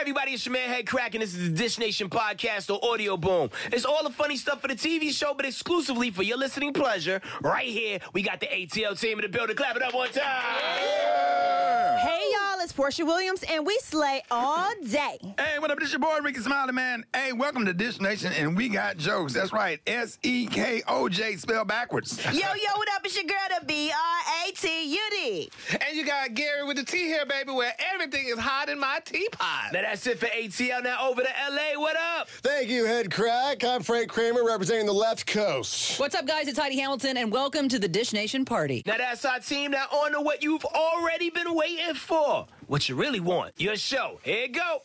everybody, it's your man Head Crack, and this is the Dish Nation podcast or Audio Boom. It's all the funny stuff for the TV show, but exclusively for your listening pleasure. Right here, we got the ATL team in the building. Clap it up one time. Yeah. Hey, y'all, it's Portia Williams, and we slay all day. Hey, what up? This your boy, Ricky Smiley, man. Hey, welcome to Dish Nation, and we got jokes. That's right, S-E-K-O-J, spelled backwards. Yo, what up? It's your girl, the B-R-A-T-U-D. And you got Gary with the tea here, baby, where everything is hot in my teapot. Now that's it for ATL. Now over to L.A. What up? Thank you, Head Crack. I'm Frank Kramer, representing the left coast. What's up, guys? It's Heidi Hamilton, and welcome to the Dish Nation party. Now that's our team. Now on to what you've already been waiting for. What you really want. Your show. Here you go.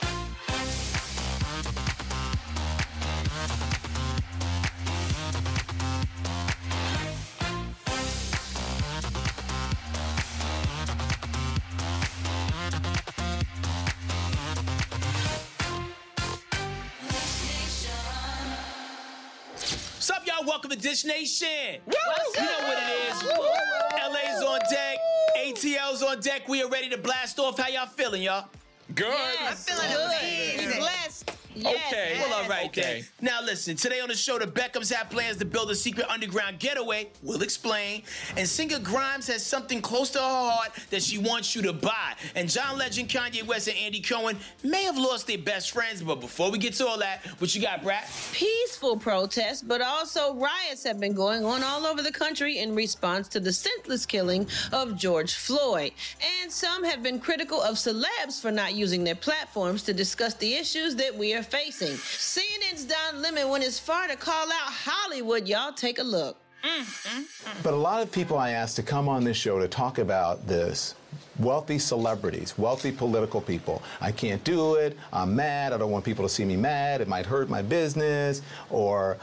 What's up, y'all? Welcome to Dish Nation. You know what it is. LA's on deck. ATL's on deck. We are ready to blast off. How y'all feeling, y'all? Good. Yes. I'm feeling amazing. Blessed. Yes. Okay. Well, all right, then. Now, listen. Today on the show, the Beckhams have plans to build a secret underground getaway. We'll explain. And singer Grimes has something close to her heart that she wants you to buy. And John Legend, Kanye West, and Andy Cohen may have lost their best friends. But before we get to all that, what you got, Brat? Peaceful protests, but also riots have been going on all over the country in response to the senseless killing of George Floyd. And some have been critical of celebs for not using their platforms to discuss the issues that we are facing. CNN's Don Lemon went as far to call out Hollywood. Y'all take a look. But a lot of people I asked to come on this show to talk about this, wealthy celebrities, wealthy political people. I can't do it. I'm mad. I don't want people to see me mad. It might hurt my business. Or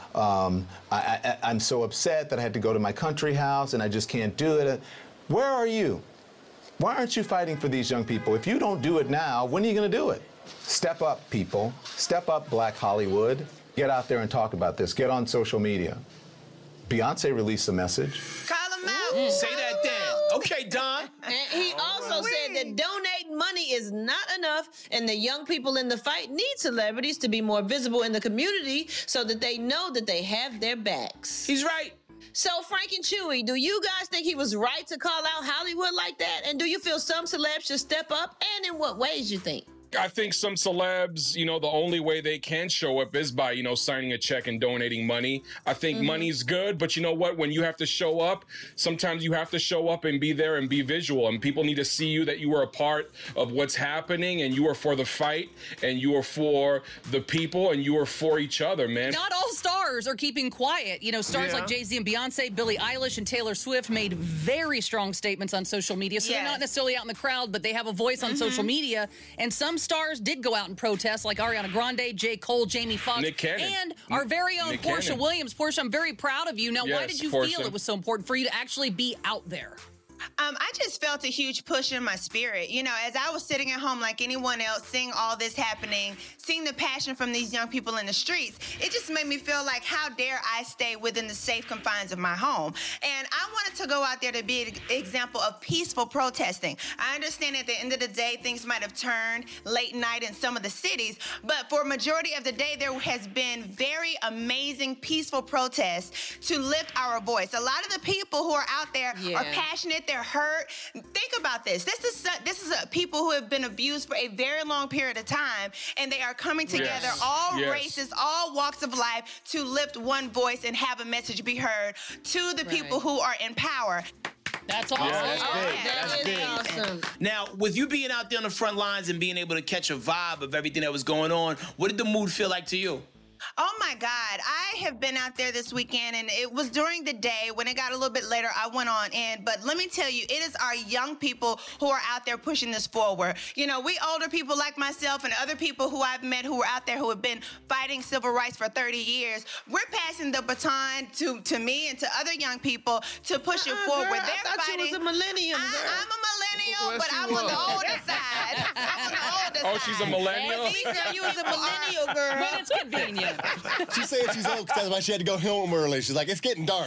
I'm so upset that I had to go to my country house and I just can't do it. Where are you? Why aren't you fighting for these young people? If you don't do it now, when are you going to do it? Step up, people. Step up, Black Hollywood. Get out there and talk about this. Get on social media. Beyonce released a message. Call him out. Say that then. Okay, Don. And he also said that donating money is not enough, and the young people in the fight need celebrities to be more visible in the community so that they know that they have their backs. He's right. So, Frank and Chewy, do you guys think he was right to call out Hollywood like that? And do you feel some celebs should step up? And in what ways you think? I think some celebs, the only way they can show up is by, signing a check and donating money. I think money's good, but you know what? When you have to show up, sometimes you have to show up and be there and be visual. And people need to see you that you are a part of what's happening and you are for the fight and you are for the people and you are for each other, man. Not all stars are keeping quiet. Stars like Jay-Z and Beyonce, Billie Eilish and Taylor Swift made very strong statements on social media. So they're not necessarily out in the crowd, but they have a voice on social media. And some stars did go out and protest, like Ariana Grande, J. Cole, Jamie Foxx, Nick Cannon. and our very own Portia Williams. Portia, I'm very proud of you. Now, why did you feel it was so important for you to actually be out there? I just felt a huge push in my spirit. As I was sitting at home like anyone else, seeing all this happening, seeing the passion from these young people in the streets, it just made me feel like, how dare I stay within the safe confines of my home? And I wanted to go out there to be an example of peaceful protesting. I understand at the end of the day, things might have turned late night in some of the cities, but for a majority of the day, there has been very amazing, peaceful protests to lift our voice. A lot of the people who are out there are passionate, they're hurt. Think about this. This is people who have been abused for a very long period of time, and they are coming together, all races, all walks of life, to lift one voice and have a message be heard to the people who are in power. That's awesome. That's big. Awesome. Now, with you being out there on the front lines and being able to catch a vibe of everything that was going on, what did the mood feel like to you? Oh my God, I have been out there this weekend, and it was during the day. When it got a little bit later, I went on in. But let me tell you, it is our young people who are out there pushing this forward. We older people like myself and other people who I've met who are out there who have been fighting civil rights for 30 years. We're passing the baton to me and to other young people to push it forward. Girl, I thought you was a millennium, girl. I'm a millennial, but I'm on the older side. I'm on the older side. Oh, she's a millennial? You was a millennial, girl. When it's convenient. She's saying she's old because that's why she had to go home early. She's like, it's getting dark.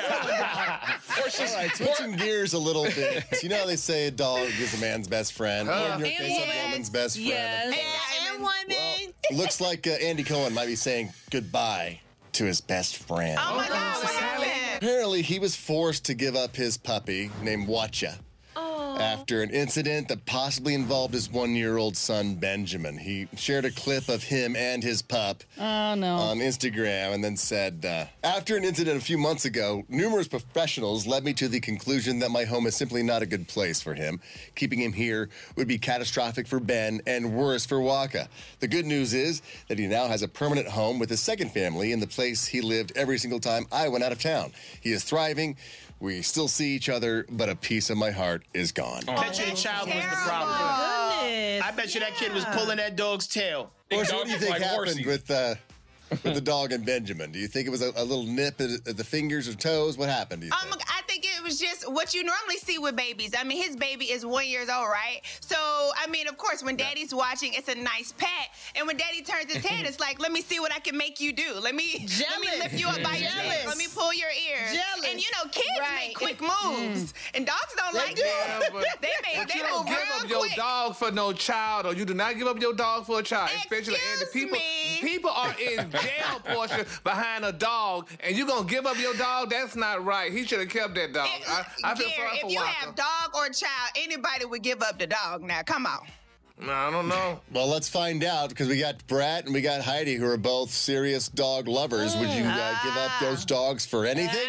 Or she's All right, switching gears a little bit. You know how they say a dog is a man's best friend? Or in your case, a woman's best friend. Yes. And woman. Well, looks like Andy Cohen might be saying goodbye to his best friend. Oh my God, what happened? Apparently, he was forced to give up his puppy named Watcha after an incident that possibly involved his 1-year-old son, Benjamin. He shared a clip of him and his pup on Instagram and then said, after an incident a few months ago, numerous professionals led me to the conclusion that my home is simply not a good place for him. Keeping him here would be catastrophic for Ben and worse for Waka. The good news is that he now has a permanent home with his second family in the place he lived every single time I went out of town. He is thriving. We still see each other, but a piece of my heart is gone. I bet you the child was the problem. Goodness. I bet you that kid was pulling that dog's tail. Portia, what do you think Like happened horsey. with the dog and Benjamin? Do you think it was a little nip at the fingers or toes? What happened, do you think? I think it was just what you normally see with babies. I mean, his baby is 1 year old, right? So, I mean, of course, when daddy's watching, it's a nice pet. And when daddy turns his head, it's like, let me see what I can make you do. Let me lift you up by your neck. Let me pull your ears. Jealous. And, you know, kids make quick moves. And dogs don't like that. They But you move don't give real up your quick. dog for no child, or you do not give up your dog for a child. Especially, and the Excuse me. people are in jail, Portia, behind a dog, and you gonna give up your dog? That's not right. He should have kept that dog. I feel Gary, sorry for if you Waka. have dog or child, anybody would give up the dog now. Come on. No, I don't know. Well, let's find out, because we got Brett and we got Heidi, who are both serious dog lovers. Would you give up those dogs for anything?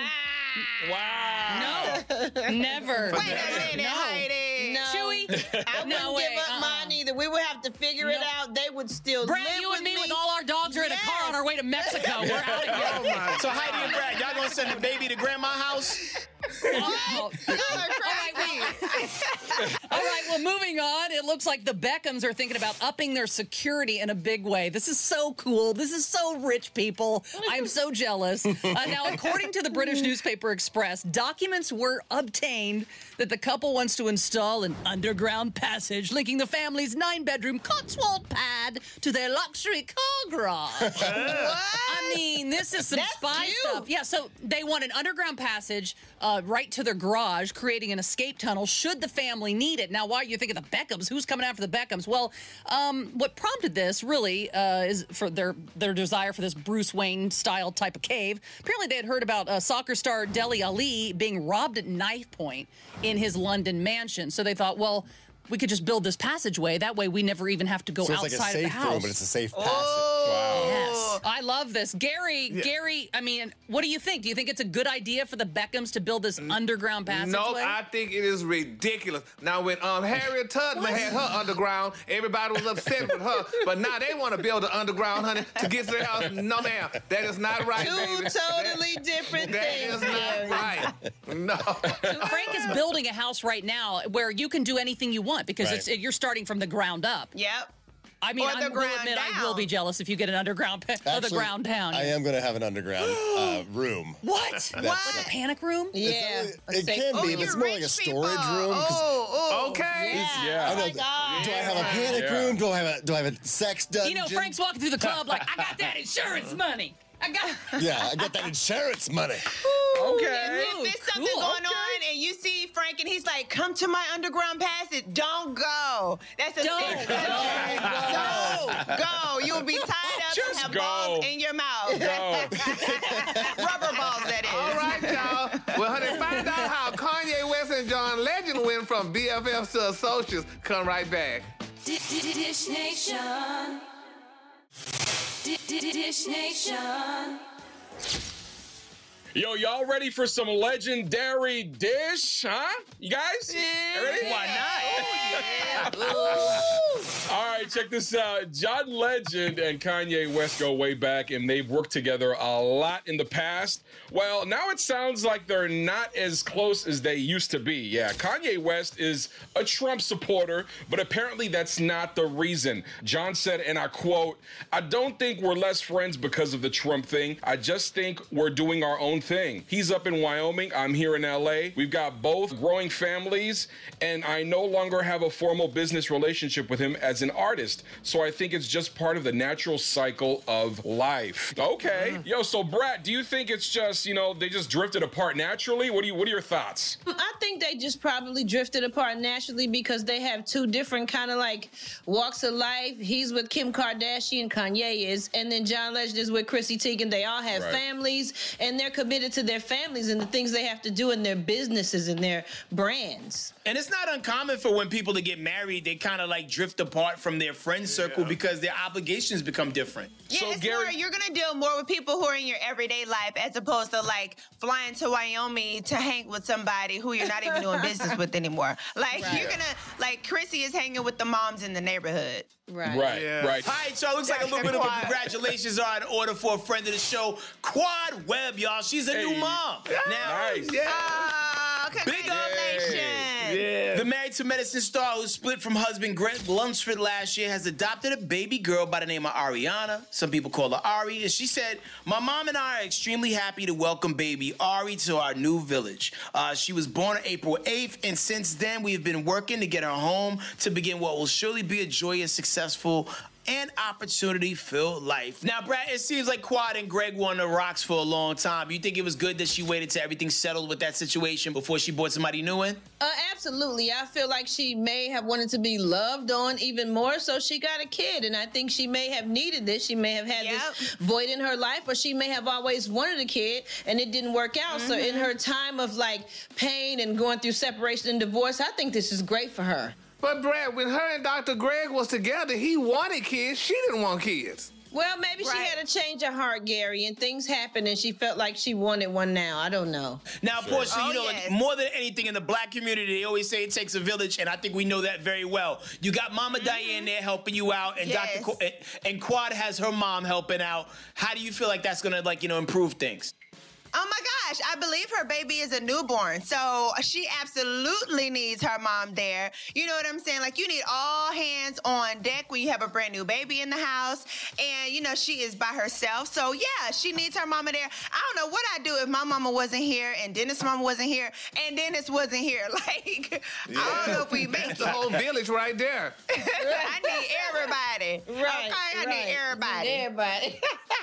Wow. No. Never. Wait a minute, No. Heidi. No. Chewy? I No wouldn't way, give up mine either. We would have to figure it out. They would still Brad, live you with and me me. with all our dogs are in a car on our way to Mexico. We're out of here. So Heidi and Brad, y'all gonna send the baby to grandma's house? Oh. All right, well, moving on. It looks like the Beckhams are thinking about upping their security in a big way. This is so cool. This is so rich, people. I'm so jealous. Now, according to the British newspaper Express, documents were obtained that the couple wants to install an underground passage linking the family's 9-bedroom Cotswold pad to their luxury car garage. I mean, this is some spy stuff. Yeah, so they want an underground passage right to their garage, creating an escape tunnel should the family need it. Now, why are you thinking the Beckhams? Who's coming after the Beckhams? Well, what prompted this really is for their desire for this Bruce Wayne style type of cave. Apparently, they had heard about soccer star Dele Alli being robbed at knife point in his London mansion. So they thought, well, we could just build this passageway. That way, we never even have to go So it's outside like a of the safe house. room, but it's a safe passage. Yes, I love this. Gary, I mean, what do you think? Do you think it's a good idea for the Beckhams to build this underground passageway? No, I think it is ridiculous. Now, when Harriet Tubman had her underground, everybody was upset with her. But now they want to build an underground, honey, to get to their house. No, ma'am. That is not right, baby. Two totally different That things. is not right. No. Frank is building a house right now where you can do anything you want because Right. you're starting from the ground up. Yep. I mean, Or I the will ground admit I down. will be jealous if you get an underground or the Actually, ground down. I am going to have an underground room. What? Like a panic room? Yeah. It can be, but it's more like a storage room. 'cause Okay. Yeah. I know. my God. Do I have a panic Yeah. room? Do I have a sex dungeon? You know, Frank's walking through the club like, I got that insurance money. I got. Yeah, I got that insurance money. Okay. If there's something Cool. going on and you see Frank and he's like, come to my underground passage, don't go. That's a Don't secret. go. Don't go. You'll be tied up Just and have go. balls in your mouth. Go. Rubber balls, that is. All right, y'all. Well, honey, find out how Kanye West and John Legend went from BFFs to associates. Come right back. Dish Nation. Dish Nation. Yo, y'all ready for some legendary dish, huh? You guys? Ready? Why not? All right, check this out. John Legend and Kanye West go way back, and they've worked together a lot in the past. Well, now it sounds like they're not as close as they used to be. Yeah, Kanye West is a Trump supporter, but apparently that's not the reason. John said, and I quote, "I don't think we're less friends because of the Trump thing. I just think we're doing our own thing. He's up in Wyoming. I'm here in LA. We've got both growing families, and I no longer have a formal business relationship with him as an artist. So I think it's just part of the natural cycle of life. Okay. Yo, so Brat, do you think it's just, they just drifted apart naturally? What are your thoughts? I think they just probably drifted apart naturally because they have two different kind of like walks of life. He's with Kim Kardashian, Kanye is, and then John Legend is with Chrissy Teigen. They all have families, and they're committed to their families and the things they have to do in their businesses and their brands. And it's not uncommon for when people to get married, they kind of like drift apart from their friend circle because their obligations become different. Yeah, So it's Gary, more, you're going to deal more with people who are in your everyday life as opposed to like flying to Wyoming to hang with somebody who you're not even doing business with anymore. Like you're going to, like Chrissy is hanging with the moms in the neighborhood. Right. Right. All right, so it looks like a little bit of a Quad. congratulations are in order for a friend of the show, Quad Webb, y'all. She's a new mom. Now, Nice. Congratulations. the Married to Medicine star who split from husband Greg Lunsford last year has adopted a baby girl by the name of Ariana. Some people call her Ari. And she said, "My mom and I are extremely happy to welcome baby Ari to our new village. She was born on April 8th, and since then we have been working to get her home to begin what will surely be a joyous, successful, and opportunity-filled life." Now, Brad, it seems like Quad and Greg were on the rocks for a long time. You think it was good that she waited till everything settled with that situation before she brought somebody new in? Absolutely. I feel like she may have wanted to be loved on even more, so she got a kid. And I think she may have needed this. She may have had this void in her life, or she may have always wanted a kid and it didn't work out. So in her time of like pain and going through separation and divorce, I think this is great for her. But Brad, when her and Dr. Greg was together, he wanted kids. She didn't want kids. Well, maybe she had a change of heart, Gary, and things happened and she felt like she wanted one now. I don't know. Now, Portia, like, more than anything in the black community, they always say it takes a village, and I think we know that very well. You got Mama Diane there helping you out, and and Quad has her mom helping out. How do you feel like that's gonna, improve things? Oh my gosh, I believe her baby is a newborn. So she absolutely needs her mom there. You know what I'm saying? Like, you need all hands on deck when you have a brand new baby in the house. And, she is by herself. So, yeah, she needs her mama there. I don't know what I'd do if my mama wasn't here and Dennis' mama wasn't here and Dennis wasn't here. Like, I don't know if we make That's the whole village right there. I need everybody. Right. Okay, I need everybody. Everybody.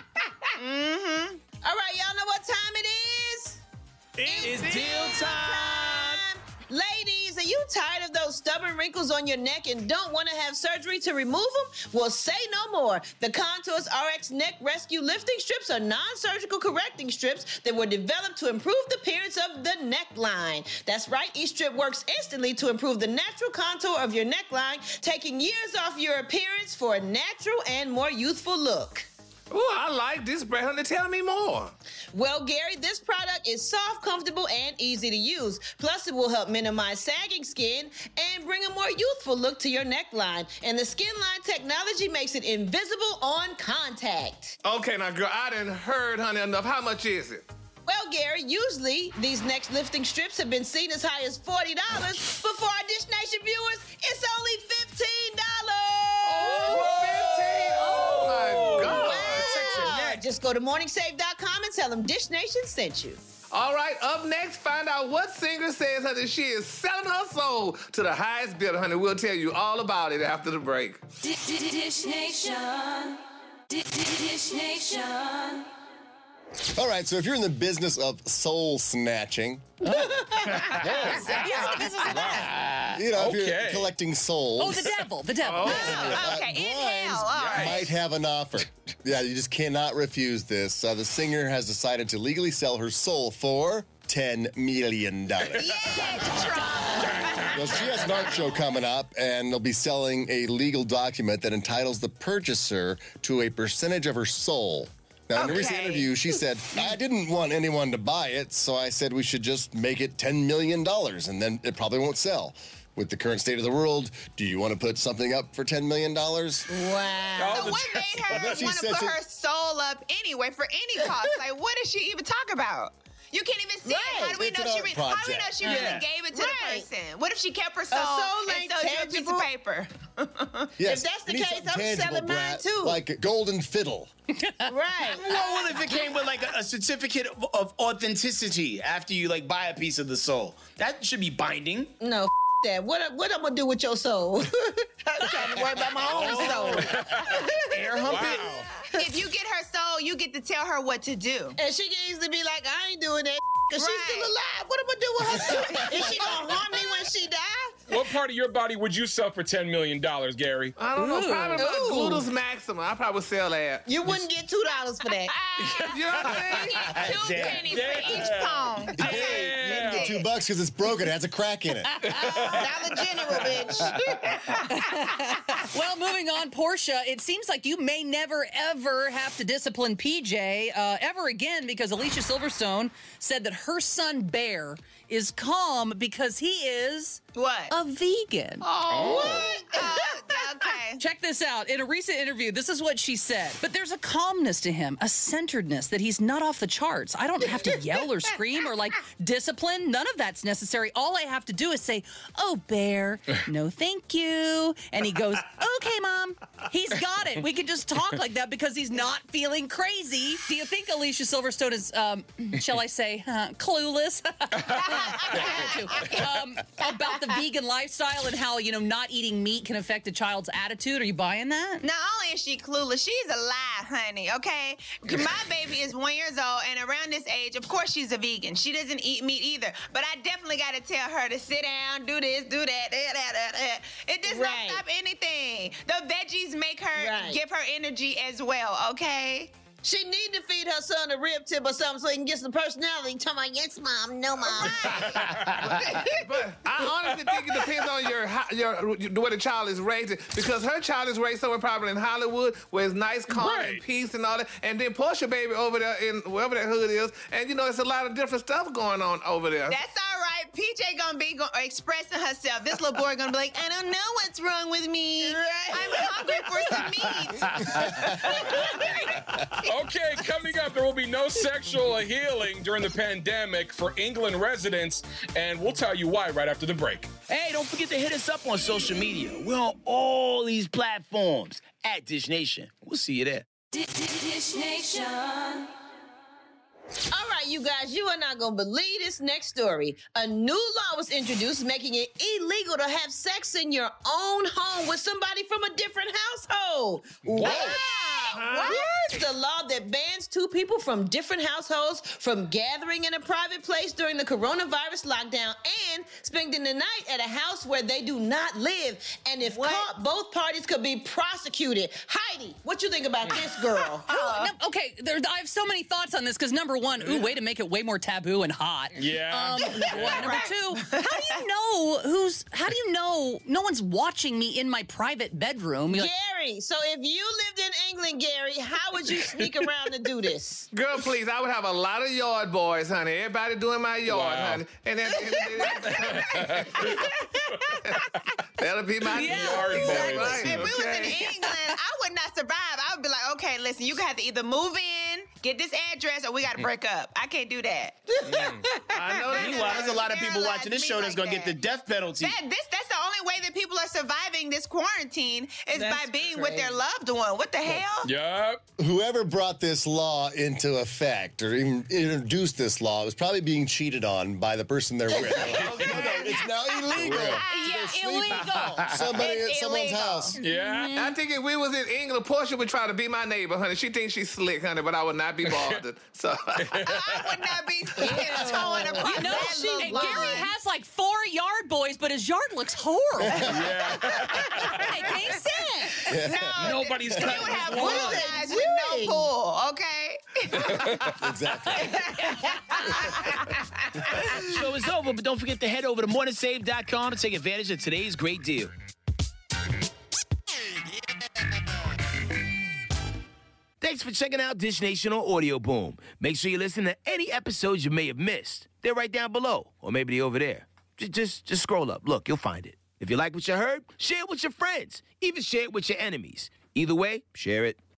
Mm-hmm. All right, y'all know what time it is? It is deal time. Ladies, are you tired of those stubborn wrinkles on your neck and don't want to have surgery to remove them? Well, say no more. The Contours RX Neck Rescue Lifting Strips are non-surgical correcting strips that were developed to improve the appearance of the neckline. That's right, each strip works instantly to improve the natural contour of your neckline, taking years off your appearance for a natural and more youthful look. Oh, I like this, Brad. Honey, tell me more. Well, Gary, this product is soft, comfortable, and easy to use. Plus, it will help minimize sagging skin and bring a more youthful look to your neckline. And the Skin Line technology makes it invisible on contact. Okay, now, girl, I done heard, honey, enough. How much is it? Well, Gary, usually these neck lifting strips have been seen as high as $40, but for our Dish Nation viewers, it's only $15. Oh, 15! Oh, my God. Wow. Just go to morningsave.com and tell them Dish Nation sent you. All right, up next, find out what singer says that she is selling her soul to the highest bidder, honey. We'll tell you all about it after the break. Dish Nation. Dish Nation. All right, so if you're in the business of soul snatching, if you're collecting souls. Oh, the devil. Okay, inhale. All right. Might have an offer. Yeah, you just cannot refuse this. The singer has decided to legally sell her soul for $10 million. Yeah, Well, she has an art show coming up, and they'll be selling a legal document that entitles the purchaser to a percentage of her soul. Now, in a recent interview, she said, "I didn't want anyone to buy it, so I said we should just make it $10 million, and then it probably won't sell. With the current state of the world, do you want to put something up for $10 million? Wow. So what made her want to put her soul up anyway for any cost? Like, what did she even talk about? You can't even see it. How do we know she really gave it to the person? What if she kept her soul and sold you a piece of paper? Yes. If that's the you need case, something I'm tangible, selling mine Brat, too. like a golden fiddle. Right. Well, what if it came with like a certificate of authenticity after you buy a piece of the soul? That should be binding. No, that. What I'm gonna do with your soul? I'm trying to worry about my own soul. Air hump it. If you get her soul, you get to tell her what to do. And she can easily be like, I ain't doing that because she's still alive. What am I doing with her soul? Is she gonna harm me when she dies? What part of your body would you sell for $10 million, Gary? I don't know. Probably my gluteus maximum. I probably would sell that. You wouldn't get $2 for that. You know what I'm saying? 2 pennies for each pound. You get $2 because it's broken. It has a crack in it. Dollar General, bitch. Well, moving on, Portia, it seems like you may never, ever have to discipline PJ ever again because Alicia Silverstone said that her son, Bear, is calm because he is... What? A vegan. Oh. What? Okay. Check this out. In a recent interview, this is what she said. But there's a calmness to him, a centeredness that he's not off the charts. I don't have to yell or scream or like discipline. None of that's necessary. All I have to do is say, oh, Bear, no thank you. And he goes, okay, Mom. He's got it. We can just talk like that because he's not feeling crazy. Do you think Alicia Silverstone is, shall I say, clueless about the vegan lifestyle and how, not eating meat can affect a child's attitude? Are you buying that? Not only is she clueless, she's a lie, honey, okay? My baby is 1 year old, and around this age, of course she's a vegan. She doesn't eat meat either. But I definitely got to tell her to sit down, do this, do that. It does not stop anything. The veggies make her, give her energy as well, okay? She need to feed her son a rib tip or something so he can get some personality. Tell me, yes, Mom, no, Mom. But I honestly think it depends on the way the child is raised. Because her child is raised somewhere probably in Hollywood where it's nice, calm, and peace and all that. And then Portia baby over there in wherever that hood is. And, it's a lot of different stuff going on over there. That's all right. PJ gonna be expressing herself. This little boy gonna be like, I don't know what's wrong with me. I'm hungry for some meat. Okay, coming up, there will be no sexual healing during the pandemic for England residents, and we'll tell you why right after the break. Hey, don't forget to hit us up on social media. We're on all these platforms at Dish Nation. We'll see you there. Dish Nation. All right, you guys, you are not going to believe this next story. A new law was introduced making it illegal to have sex in your own home with somebody from a different household. What? What? The law that bans two people from different households from gathering in a private place during the coronavirus lockdown and spending the night at a house where they do not live. And if caught, both parties could be prosecuted. Heidi, what you think about this, girl? I have so many thoughts on this because number one, way to make it way more taboo and hot. Yeah. Number two, how do you know no one's watching me in my private bedroom? Gary, so if you lived in England, Gary, how would you sneak around to do this? Girl, please, I would have a lot of yard boys, honey. Everybody doing my yard, honey. And that'll be my yard boys. Right. If we was in England, I would not survive. I would be like, okay, listen, you have to either move in, get this address, or we got to break up. I can't do that. I know that. Meanwhile, there's a lot of people watching this show that's going to get the death penalty. That's the only way that people are surviving this quarantine is by being with their loved one. What the hell? Yep. Whoever brought this law into effect or even introduced this law was probably being cheated on by the person they're with. It's now illegal. Illegal. Somebody at someone's house. Yeah. I think if we was in England, Portia would try to be my neighbor, honey. She thinks she's slick, honey, but I would not be bothered. So I would not be towing across that little line. Gary has like 4 yard boys, but his yard looks horrible. Yeah. It makes sense. No, Nobody's you would cutting have his one lawn. guys with no pool, okay? Exactly. Show is over, but don't forget to head over to morningsave.com to take advantage of today's great deal. Thanks for checking out Dish Nation on Audio Boom. Make sure you listen to any episodes you may have missed. They're right down below, or maybe they're over there. Just scroll up. Look, you'll find it. If you like what you heard, share it with your friends. Even share it with your enemies. Either way, share it.